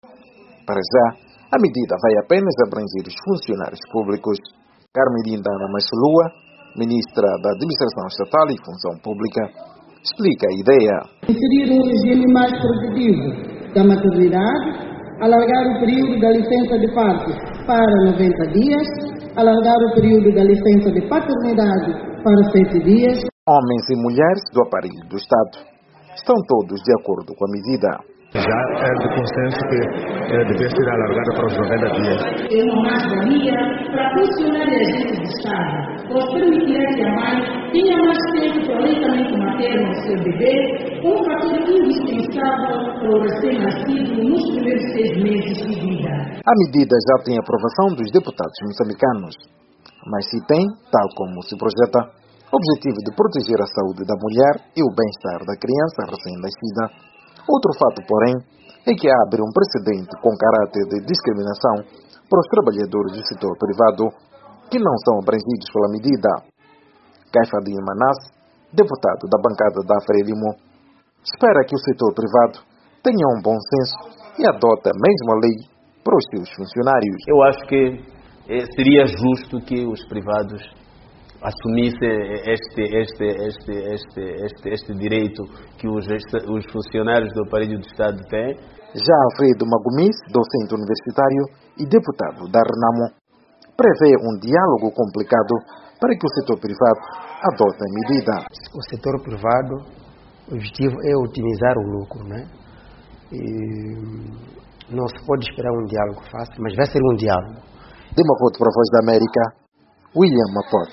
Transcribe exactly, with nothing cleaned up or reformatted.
Para já, a medida vai apenas abranger os funcionários públicos. Carmelina Machelua, ministra da Administração Estatal e Função Pública, explica a ideia. Inserir um regime mais produtivo da maternidade, alargar o período da licença de parto para noventa dias, alargar o período da licença de paternidade para sete dias. Homens e mulheres do aparelho do Estado estão todos de acordo com a medida. Já é de consenso que é, deve ser alargada para os noventa dias. É uma mais-valia para funcionários e agentes do Estado, pois permitirá que a mãe tenha mais tempo para o aleitamento materno do seu bebê, um fator indispensável para o recém-nascido nos primeiros seis meses de vida. A medida já tem aprovação dos deputados moçambicanos, mas se tem, tal como se projeta, objetivo de proteger a saúde da mulher e o bem-estar da criança recém-nascida. Outro fato, porém, é que abre um precedente com caráter de discriminação para os trabalhadores do setor privado que não são abrangidos pela medida. Caifadinho Manasse, deputado da bancada da Frelimo, espera que o setor privado tenha um bom senso e adote a mesma lei para os seus funcionários. Eu acho que seria justo que os privados assumisse este, este, este, este, este, este direito que os, os funcionários do aparelho do Estado têm. Já Alfredo Magomis, docente universitário e deputado da Renamo, prevê um diálogo complicado para que o setor privado adote a medida. O setor privado, o objetivo é otimizar o lucro, né? E não se pode esperar um diálogo fácil, mas vai ser um diálogo. De uma voto para a Voz da América, William Mapote.